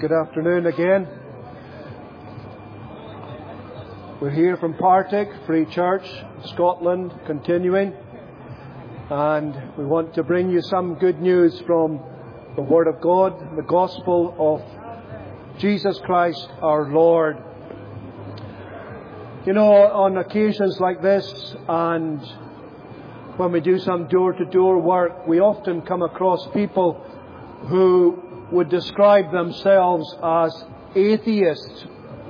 Good afternoon again. We're here from Partick Free Church, Scotland, continuing. And we want to bring you some good news from the Word of God, the Gospel of Jesus Christ our Lord. You know, on occasions like this, and when we do some door-to-door work, we often come across people who would describe themselves as atheists.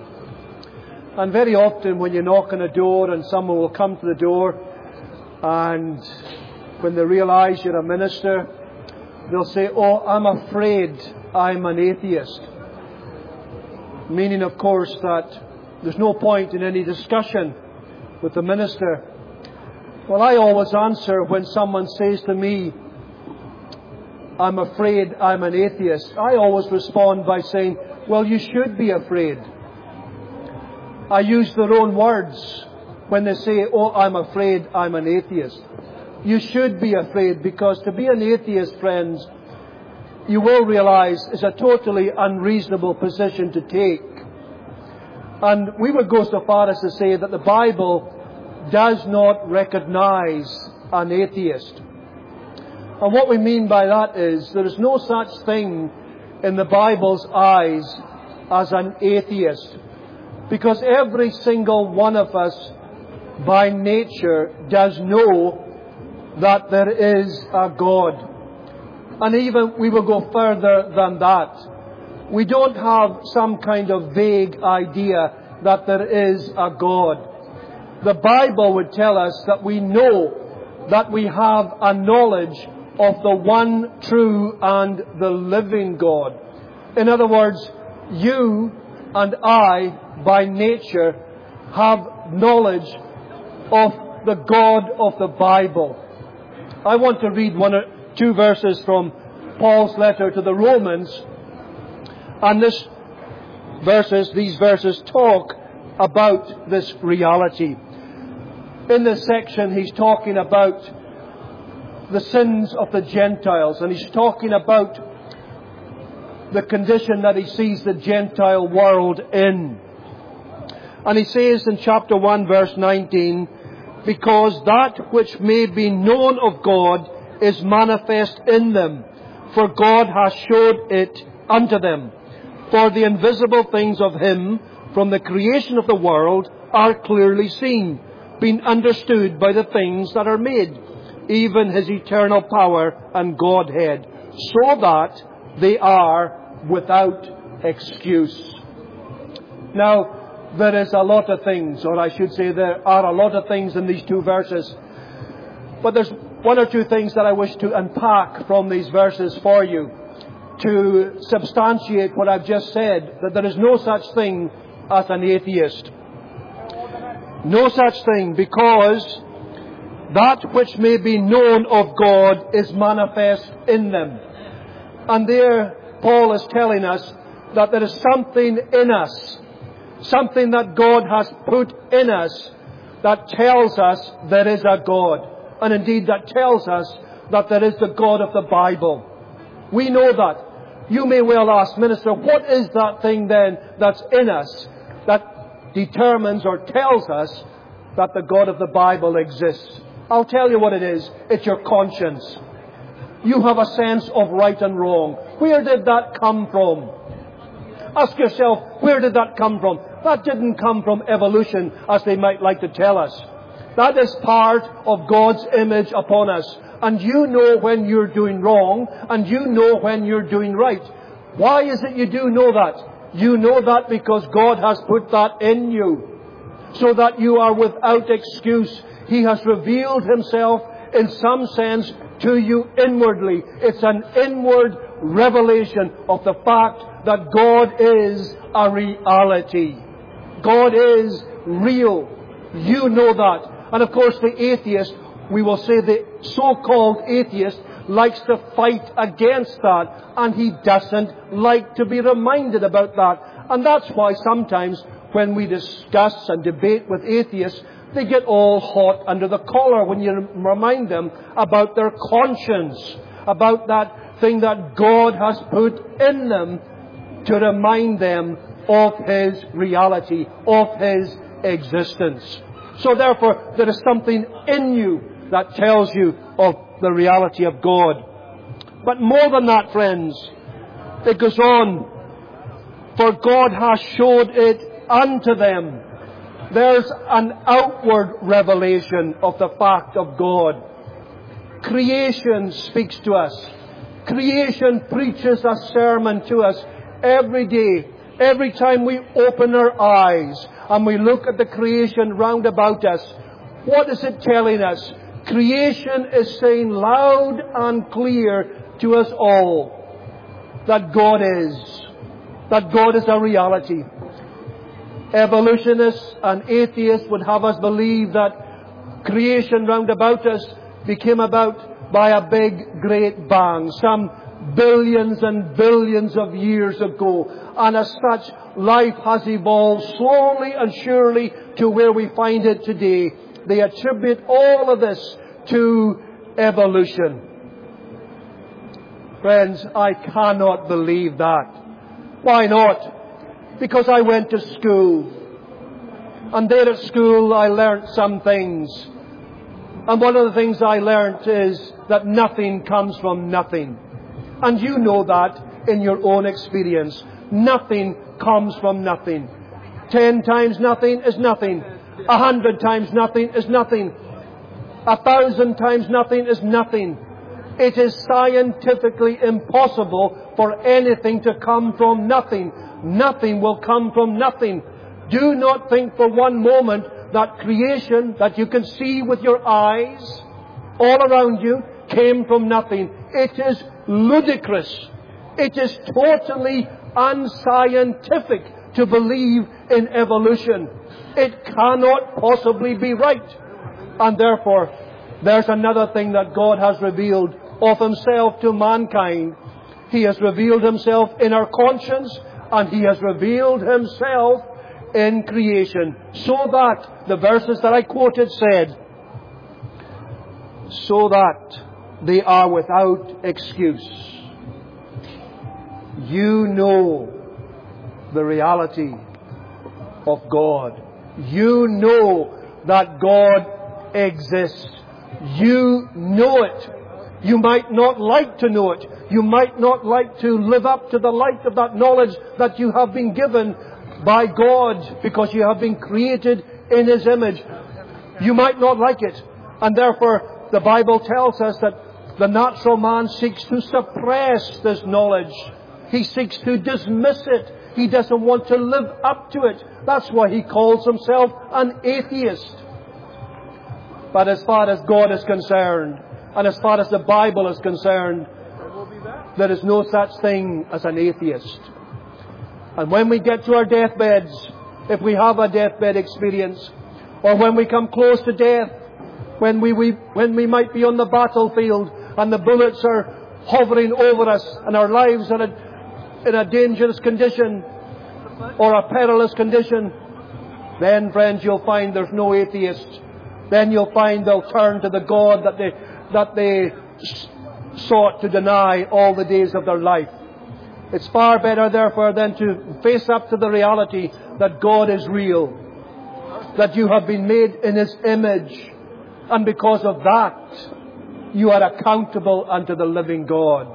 And very often when you knock on a door and someone will come to the door, and when they realize you're a minister, they'll say, "Oh, I'm afraid I'm an atheist." Meaning, of course, that there's no point in any discussion with the minister. Well, I always answer when someone says to me, "I'm afraid I'm an atheist," I always respond by saying, "Well, you should be afraid." I use their own words when they say, "Oh, I'm afraid I'm an atheist." You should be afraid, because to be an atheist, friends, you will realize is a totally unreasonable position to take. And we would go so far as to say that the Bible does not recognize an atheist. And what we mean by that is there is no such thing in the Bible's eyes as an atheist. Because every single one of us by nature does know that there is a God. And even we will go further than that. We don't have some kind of vague idea that there is a God. The Bible would tell us that we know that we have a knowledge of the one true and the living God. In other words, you and I, by nature, have knowledge of the God of the Bible. I want to read one or two verses from Paul's letter to the Romans. And these verses talk about this reality. In this section, he's talking about the sins of the Gentiles, and he's talking about the condition that he sees the Gentile world in. And he says in chapter 1 verse 19, "Because that which may be known of God is manifest in them, for God hath showed it unto them. For the invisible things of Him from the creation of the world are clearly seen, being understood by the things that are made, even His eternal power and Godhead, so that they are without excuse." Now, there is a lot of things, or I should say there are a lot of things in these two verses. But there's one or two things that I wish to unpack from these verses for you to substantiate what I've just said, that there is no such thing as an atheist. No such thing, because that which may be known of God is manifest in them. And there Paul is telling us that there is something in us, something that God has put in us, that tells us there is a God. And indeed that tells us that there is the God of the Bible. We know that. You may well ask, "Minister, what is that thing then that's in us that determines or tells us that the God of the Bible exists?" I'll tell you what it is. It's your conscience. You have a sense of right and wrong. Where did that come from? Ask yourself, where did that come from? That didn't come from evolution, as they might like to tell us. That is part of God's image upon us. And you know when you're doing wrong, and you know when you're doing right. Why is it you do know that? You know that because God has put that in you, so that you are without excuse. He has revealed Himself in some sense to you inwardly. It's an inward revelation of the fact that God is a reality. God is real. You know that. And of course the atheist, we will say the so-called atheist, likes to fight against that. And he doesn't like to be reminded about that. And that's why sometimes when we discuss and debate with atheists, they get all hot under the collar when you remind them about their conscience, about that thing that God has put in them to remind them of His reality, of His existence. So therefore, there is something in you that tells you of the reality of God. But more than that, friends, it goes on, for God has showed it unto them. There's an outward revelation of the fact of God. Creation speaks to us. Creation preaches a sermon to us every day. Every time we open our eyes and we look at the creation round about us, what is it telling us? Creation is saying loud and clear to us all that God is a reality. Evolutionists and atheists would have us believe that creation round about us became about by a big, great bang, some billions and billions of years ago. And as such, life has evolved slowly and surely to where we find it today. They attribute all of this to evolution. Friends, I cannot believe that. Why not? Because I went to school. And there at school I learnt some things. And one of the things I learnt is that nothing comes from nothing. And you know that in your own experience. Nothing comes from nothing. 10 times nothing is nothing. 100 times nothing is nothing. 1,000 times nothing is nothing. It is scientifically impossible for anything to come from nothing. Nothing will come from nothing. Do not think for one moment that creation that you can see with your eyes all around you came from nothing. It is ludicrous. It is totally unscientific to believe in evolution. It cannot possibly be right. And therefore, there's another thing that God has revealed of Himself to mankind. He has revealed Himself in our conscience, and He has revealed Himself in creation. So that, the verses that I quoted said, so that they are without excuse. You know the reality of God. You know that God exists. You know it. You might not like to know it. You might not like to live up to the light of that knowledge that you have been given by God because you have been created in His image. You might not like it. And therefore, the Bible tells us that the natural man seeks to suppress this knowledge. He seeks to dismiss it. He doesn't want to live up to it. That's why he calls himself an atheist. But as far as God is concerned, and as far as the Bible is concerned, there is no such thing as an atheist. And when we get to our deathbeds, if we have a deathbed experience, or when we come close to death, when we might be on the battlefield and the bullets are hovering over us and our lives are in a dangerous condition or a perilous condition, then, friends, you'll find there's no atheists. Then you'll find they'll turn to the God that they sought to deny all the days of their life. It's far better, therefore, than to face up to the reality that God is real, that you have been made in His image, and because of that, you are accountable unto the living God.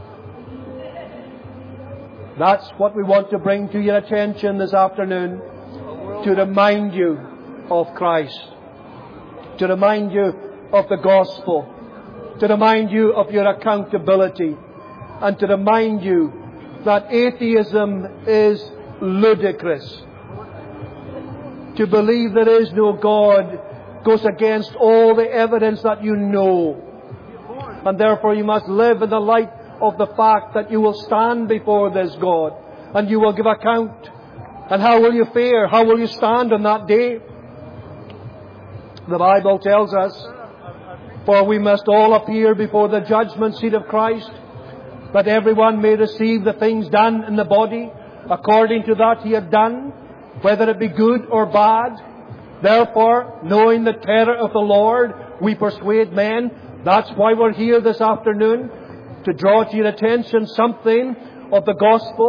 That's what we want to bring to your attention this afternoon, to remind you of Christ, to remind you of the gospel, to remind you of your accountability, and to remind you that atheism is ludicrous. To believe there is no God goes against all the evidence that you know. And therefore you must live in the light of the fact that you will stand before this God and you will give account. And how will you fare? How will you stand on that day? The Bible tells us, for we must all appear before the judgment seat of Christ, that everyone may receive the things done in the body according to that he had done, whether it be good or bad. Therefore, knowing the terror of the Lord, we persuade men. That's why we're here this afternoon, to draw to your attention something of the gospel,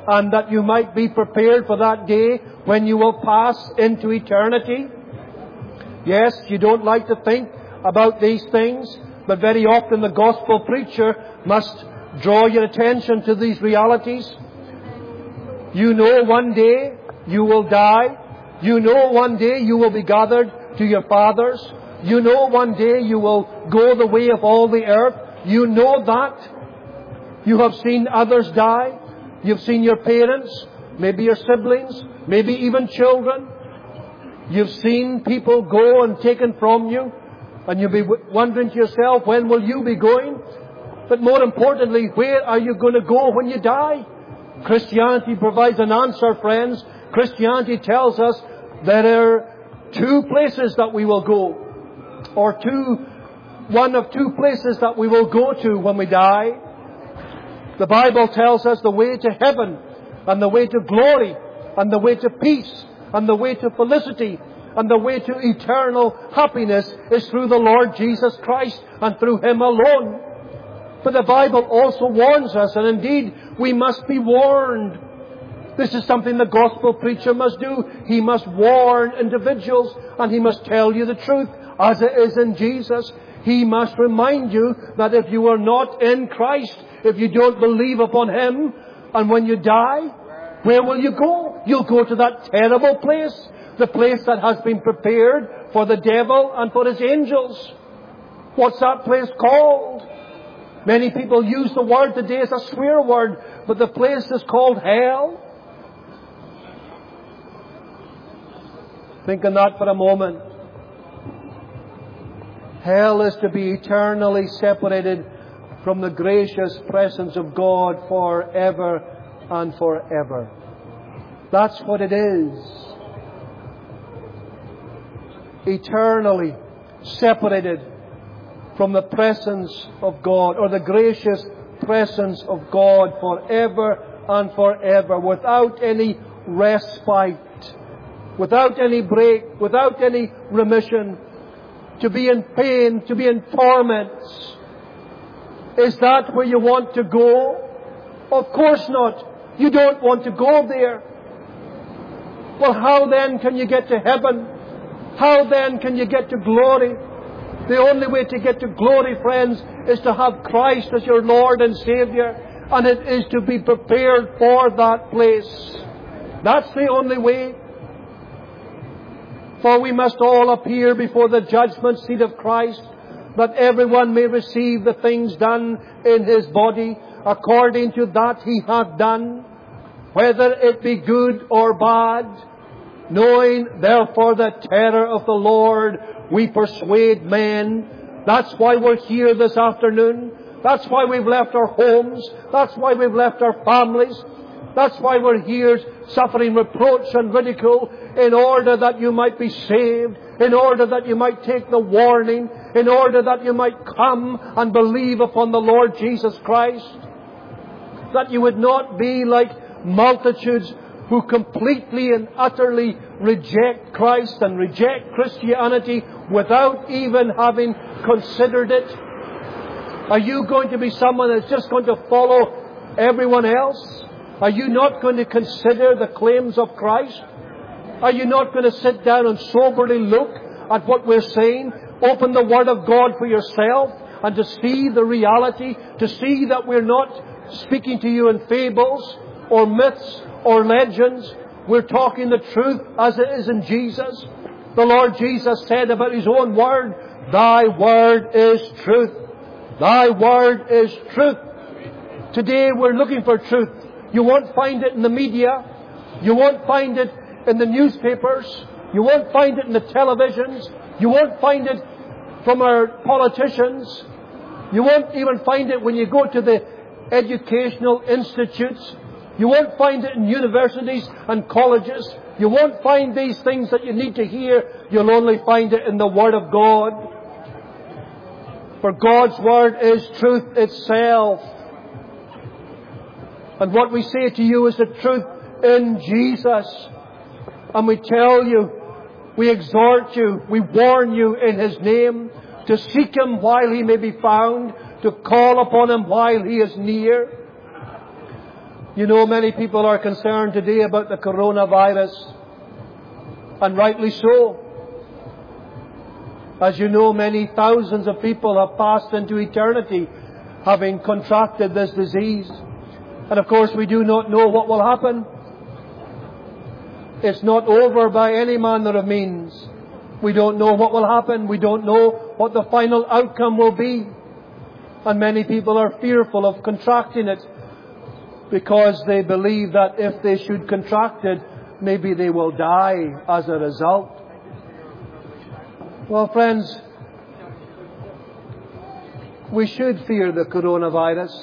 and that you might be prepared for that day when you will pass into eternity? Yes, you don't like to think about these things, but very often the gospel preacher must draw your attention to these realities. You know one day you will die. You know one day you will be gathered to your fathers. You know one day you will go the way of all the earth. You know that. You have seen others die. You've seen your parents, maybe your siblings, maybe even children. You've seen people go and taken from you. And you'll be wondering to yourself, when will you be going? But more importantly, where are you going to go when you die? Christianity provides an answer, friends. Christianity tells us there are two places that we will go. Or one of two places that we will go to when we die. The Bible tells us the way to heaven, and the way to glory, and the way to peace, and the way to felicity, and the way to eternal happiness is through the Lord Jesus Christ and through Him alone. But the Bible also warns us, and indeed we must be warned. This is something the gospel preacher must do. He must warn individuals, and he must tell you the truth as it is in Jesus. He must remind you that if you are not in Christ, if you don't believe upon Him, and when you die, where will you go? You'll go to that terrible place. The place that has been prepared for the devil and for his angels. What's that place called? Many people use the word today as a swear word, but the place is called hell. Think on that for a moment. Hell is to be eternally separated from the gracious presence of God forever and forever. That's what it is. Eternally separated from the presence of God, or the gracious presence of God forever and forever, without any respite, without any break, without any remission, to be in pain, to be in torments. Is that where you want to go? Of course not. You don't want to go there. Well, how then can you get to heaven? How then can you get to glory? The only way to get to glory, friends, is to have Christ as your Lord and Savior. And it is to be prepared for that place. That's the only way. For we must all appear before the judgment seat of Christ, that everyone may receive the things done in his body, according to that he hath done, whether it be good or bad. Knowing therefore the terror of the Lord, we persuade men. That's why we're here this afternoon. That's why we've left our homes. That's why we've left our families. That's why we're here suffering reproach and ridicule, in order that you might be saved, in order that you might take the warning, in order that you might come and believe upon the Lord Jesus Christ. That you would not be like multitudes who completely and utterly reject Christ and reject Christianity without even having considered it. Are you going to be someone that's just going to follow everyone else? Are you not going to consider the claims of Christ? Are you not going to sit down and soberly look at what we're saying? Open the Word of God for yourself and to see the reality, to see that we're not speaking to you in fables or myths or legends. We're talking the truth as it is in Jesus. The Lord Jesus said about His own Word, Thy Word is truth. Thy Word is truth. Today we're looking for truth. You won't find it in the media. You won't find it in the newspapers. You won't find it in the televisions. You won't find it from our politicians. You won't even find it when you go to the educational institutes. You won't find it in universities and colleges. You won't find these things that you need to hear. You'll only find it in the Word of God. For God's Word is truth itself. And what we say to you is the truth in Jesus. And we tell you, we exhort you, we warn you in His name to seek Him while He may be found, to call upon Him while He is near. You know, many people are concerned today about the coronavirus, and rightly so. As you know, many thousands of people have passed into eternity having contracted this disease. And of course, we do not know what will happen. It's not over by any manner of means. We don't know what will happen. We don't know what the final outcome will be. And many people are fearful of contracting it because they believe that if they should contract it, maybe they will die as a result. Well, friends, we should fear the coronavirus.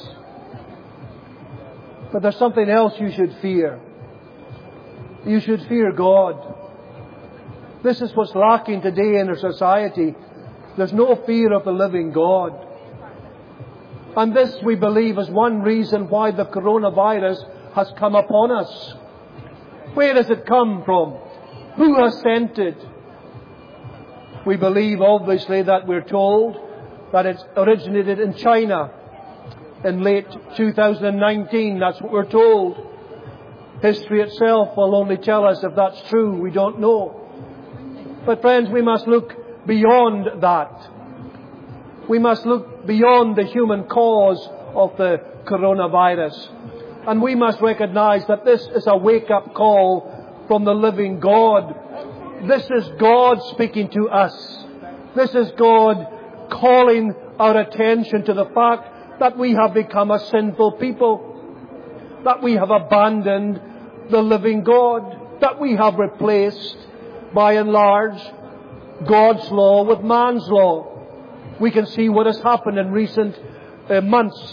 But there's something else you should fear. You should fear God. This is what's lacking today in our society. There's no fear of the living God. And this, we believe, is one reason why the coronavirus has come upon us. Where does it come from? Who has sent it? We believe, obviously, that we're told that it originated in China in late 2019. That's what we're told. History itself will only tell us if that's true. We don't know. But friends, we must look beyond that. We must look beyond the human cause of the coronavirus. And we must recognize that this is a wake-up call from the living God. This is God speaking to us. This is God calling our attention to the fact that we have become a sinful people, that we have abandoned the living God, that we have replaced, by and large, God's law with man's law. We can see what has happened in recent months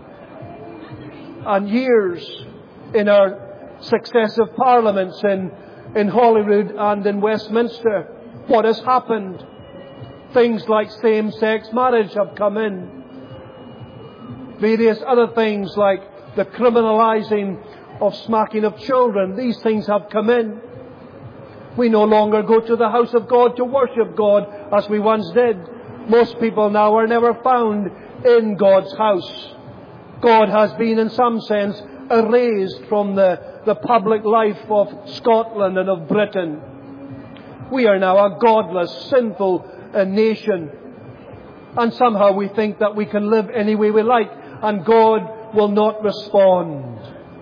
and years in our successive parliaments in Holyrood and in Westminster. What has happened? Things like same-sex marriage have come in. Various other things like the criminalizing of smacking of children. These things have come in. We no longer go to the house of God to worship God as we once did. Most people now are never found in God's house. God has been, in some sense, erased from the public life of Scotland and of Britain. We are now a godless, sinful nation. And somehow we think that we can live any way we like and God will not respond.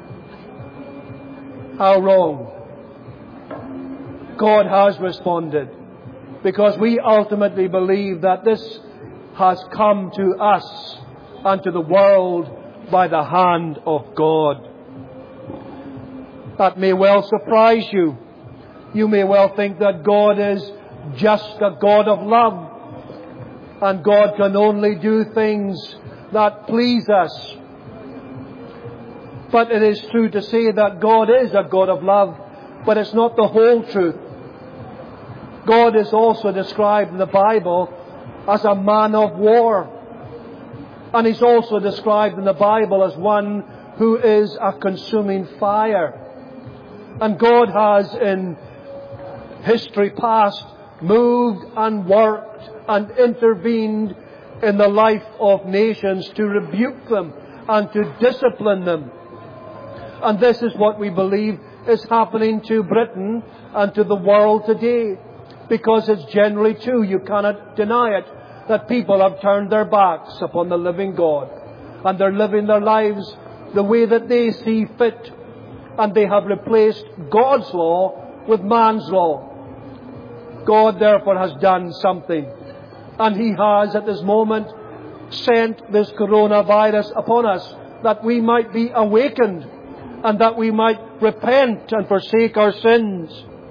How wrong. God has responded, because we ultimately believe that this has come to us and to the world by the hand of God. That may well surprise you. You may well think that God is just a God of love, and God can only do things that please us. But it is true to say that God is a God of love, but it's not the whole truth. God is also described in the Bible as a man of war. And He's also described in the Bible as one who is a consuming fire. And God has in history past moved and worked and intervened in the life of nations to rebuke them and to discipline them. And this is what we believe is happening to Britain and to the world today. Because it's generally true, you cannot deny it, that people have turned their backs upon the living God. And they're living their lives the way that they see fit. And they have replaced God's law with man's law. God therefore has done something. And He has at this moment sent this coronavirus upon us, that we might be awakened and that we might repent and forsake our sins.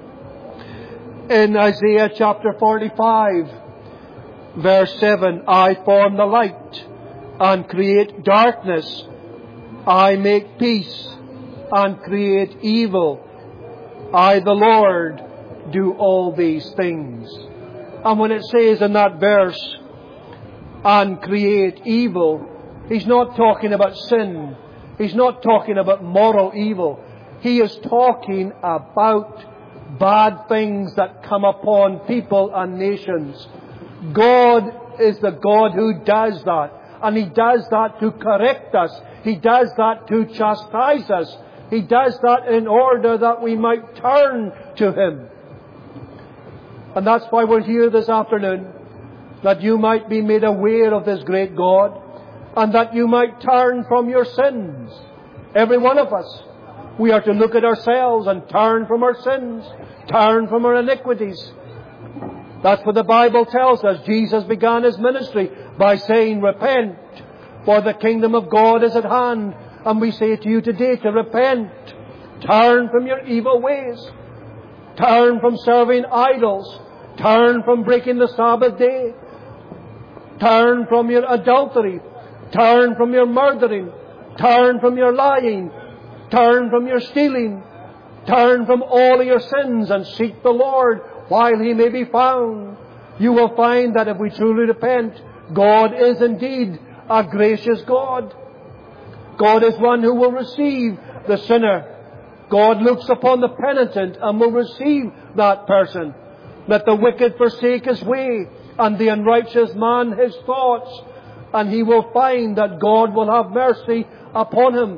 In Isaiah chapter 45, verse 7, I form the light and create darkness. I make peace and create evil. I, the Lord, do all these things. And when it says in that verse, and create evil, He's not talking about sin. He's not talking about moral evil. He is talking about bad things that come upon people and nations. God is the God who does that. And He does that to correct us. He does that to chastise us. He does that in order that we might turn to Him. And that's why we're here this afternoon. That you might be made aware of this great God. And that you might turn from your sins. Every one of us. We are to look at ourselves and turn from our sins. Turn from our iniquities. That's what the Bible tells us. Jesus began His ministry by saying, repent, for the kingdom of God is at hand. And we say to you today to repent. Turn from your evil ways. Turn from serving idols. Turn from breaking the Sabbath day. Turn from your adultery. Turn from your murdering. Turn from your lying. Turn from your stealing. Turn from all of your sins and seek the Lord while He may be found. You will find that if we truly repent, God is indeed a gracious God. God is one who will receive the sinner. God looks upon the penitent and will receive that person. Let the wicked forsake his way, and the unrighteous man his thoughts, and he will find that God will have mercy upon him.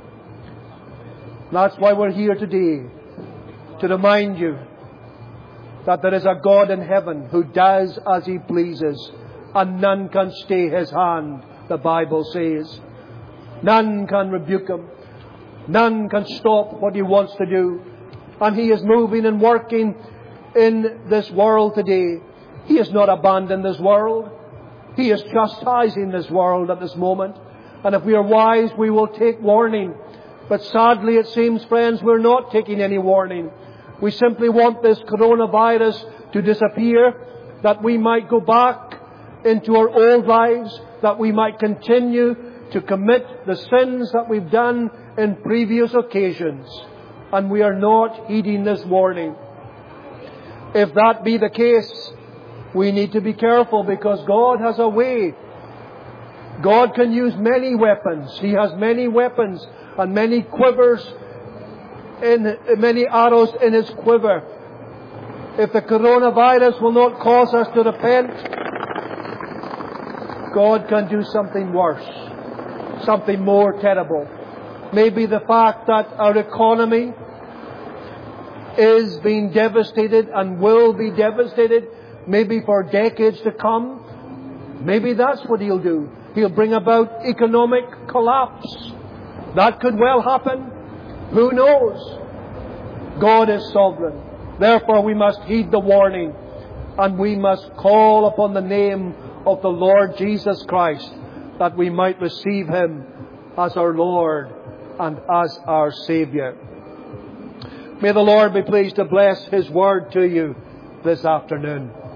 That's why we're here today, to remind you that there is a God in heaven who does as He pleases, and none can stay His hand, the Bible says. None can rebuke Him. None can stop what He wants to do. And He is moving and working in this world today. He has not abandoned this world. He is chastising this world at this moment. And if we are wise, we will take warning. But sadly, it seems, friends, we're not taking any warning. We simply want this coronavirus to disappear, that we might go back into our old lives, that we might continue to commit the sins that we've done in previous occasions. And we are not heeding this warning. If that be the case, we need to be careful, because God has a way. God can use many weapons. He has many weapons and many quivers, many arrows in His quiver. If the coronavirus will not cause us to repent, God can do something worse, something more terrible. Maybe the fact that our economy is being devastated and will be devastated, maybe for decades to come. Maybe that's what He'll do. He'll bring about economic collapse. That could well happen. Who knows? God is sovereign. Therefore we must heed the warning, and we must call upon the name of the Lord Jesus Christ, that we might receive Him as our Lord and as our Saviour. May the Lord be pleased to bless His word to you this afternoon.